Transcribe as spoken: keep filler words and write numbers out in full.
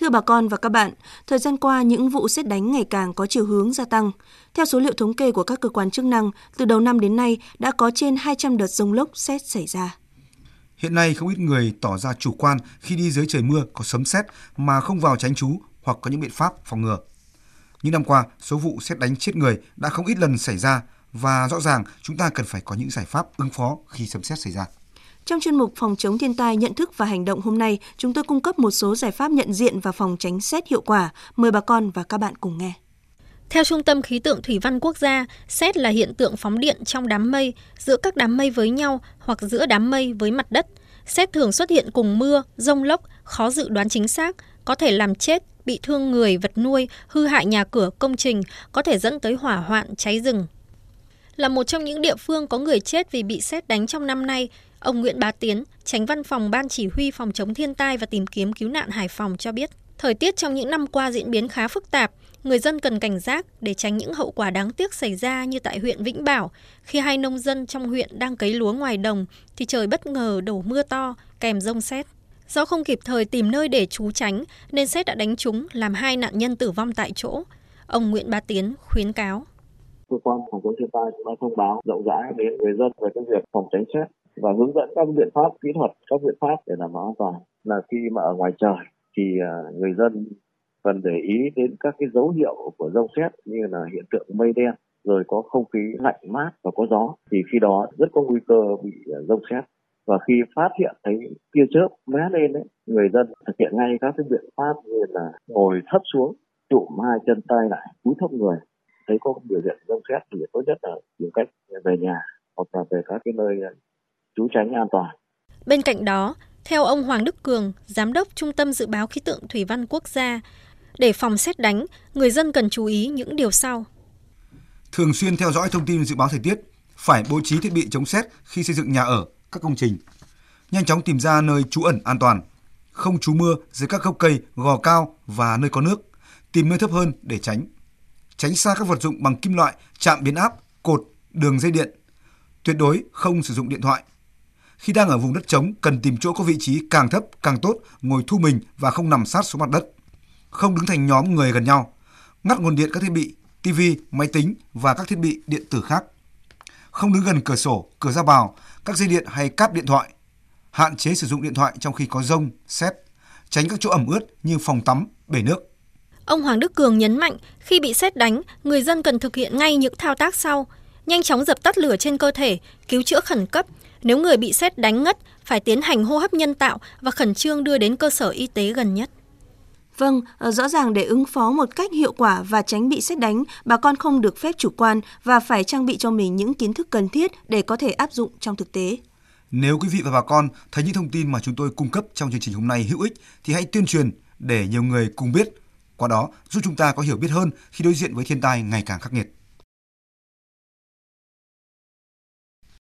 Thưa bà con và các bạn, thời gian qua những vụ sét đánh ngày càng có chiều hướng gia tăng. Theo số liệu thống kê của các cơ quan chức năng, từ đầu năm đến nay đã có trên hai trăm đợt dông lốc sét xảy ra. Hiện nay không ít người tỏ ra chủ quan khi đi dưới trời mưa có sấm sét mà không vào tránh trú hoặc có những biện pháp phòng ngừa. Những năm qua, số vụ sét đánh chết người đã không ít lần xảy ra và rõ ràng chúng ta cần phải có những giải pháp ứng phó khi sấm sét xảy ra. Trong chuyên mục phòng chống thiên tai, nhận thức và hành động hôm nay, chúng tôi cung cấp một số giải pháp nhận diện và phòng tránh sét hiệu quả. Mời bà con và các bạn cùng nghe. Theo Trung tâm Khí tượng Thủy văn Quốc gia, sét là hiện tượng phóng điện trong đám mây, giữa các đám mây với nhau hoặc giữa đám mây với mặt đất. Sét thường xuất hiện cùng mưa, dông lốc, khó dự đoán chính xác, có thể làm chết, bị thương người, vật nuôi, hư hại nhà cửa, công trình, có thể dẫn tới hỏa hoạn, cháy rừng. Là một trong những địa phương có người chết vì bị sét đánh trong năm nay, ông Nguyễn Bá Tiến, Chánh Văn phòng Ban Chỉ huy Phòng chống thiên tai và tìm kiếm cứu nạn Hải Phòng cho biết, thời tiết trong những năm qua diễn biến khá phức tạp, người dân cần cảnh giác để tránh những hậu quả đáng tiếc xảy ra như tại huyện Vĩnh Bảo, khi hai nông dân trong huyện đang cấy lúa ngoài đồng thì trời bất ngờ đổ mưa to kèm dông sét. Do không kịp thời tìm nơi để trú tránh nên sét đã đánh trúng làm hai nạn nhân tử vong tại chỗ. Ông Nguyễn Bá Tiến khuyến cáo. Cơ quan phòng chống thiên tai cũng đã thông báo rộng rãi đến người dân về cái việc phòng tránh sét và hướng dẫn các biện pháp kỹ thuật, các biện pháp để đảm bảo an toàn. Là khi mà ở ngoài trời thì người dân cần để ý đến các cái dấu hiệu của dông sét như là hiện tượng mây đen, rồi có không khí lạnh mát và có gió, thì khi đó rất có nguy cơ bị dông sét. Và khi phát hiện thấy tia chớp lóe lên đấy, người dân thực hiện ngay các cái biện pháp như là ngồi thấp xuống, chụm hai chân tay lại, cúi thấp người. Thấy có biểu hiện dông sét thì tốt nhất là tìm cách về nhà hoặc là về các cái nơi trú tránh an toàn. Bên cạnh đó, theo ông Hoàng Đức Cường, Giám đốc Trung tâm Dự báo Khí tượng Thủy văn Quốc gia, để phòng sét đánh, người dân cần chú ý những điều sau. Thường xuyên theo dõi thông tin dự báo thời tiết, phải bố trí thiết bị chống sét khi xây dựng nhà ở, các công trình. Nhanh chóng tìm ra nơi trú ẩn an toàn, không trú mưa dưới các gốc cây, gò cao và nơi có nước, tìm nơi thấp hơn để tránh. Tránh xa các vật dụng bằng kim loại, trạm biến áp, cột, đường dây điện. Tuyệt đối không sử dụng điện thoại. Khi đang ở vùng đất trống, cần tìm chỗ có vị trí càng thấp càng tốt, ngồi thu mình và không nằm sát xuống mặt đất. Không đứng thành nhóm người gần nhau. Ngắt nguồn điện các thiết bị, tivi, máy tính và các thiết bị điện tử khác. Không đứng gần cửa sổ, cửa ra vào, các dây điện hay cáp điện thoại. Hạn chế sử dụng điện thoại trong khi có dông, sét. Tránh các chỗ ẩm ướt như phòng tắm, bể nước. Ông Hoàng Đức Cường nhấn mạnh, khi bị sét đánh, người dân cần thực hiện ngay những thao tác sau. Nhanh chóng dập tắt lửa trên cơ thể, cứu chữa khẩn cấp. Nếu người bị sét đánh ngất, phải tiến hành hô hấp nhân tạo và khẩn trương đưa đến cơ sở y tế gần nhất. Vâng, rõ ràng để ứng phó một cách hiệu quả và tránh bị sét đánh, bà con không được phép chủ quan và phải trang bị cho mình những kiến thức cần thiết để có thể áp dụng trong thực tế. Nếu quý vị và bà con thấy những thông tin mà chúng tôi cung cấp trong chương trình hôm nay hữu ích thì hãy tuyên truyền để nhiều người cùng biết. Qua đó giúp chúng ta có hiểu biết hơn khi đối diện với thiên tai ngày càng khắc nghiệt.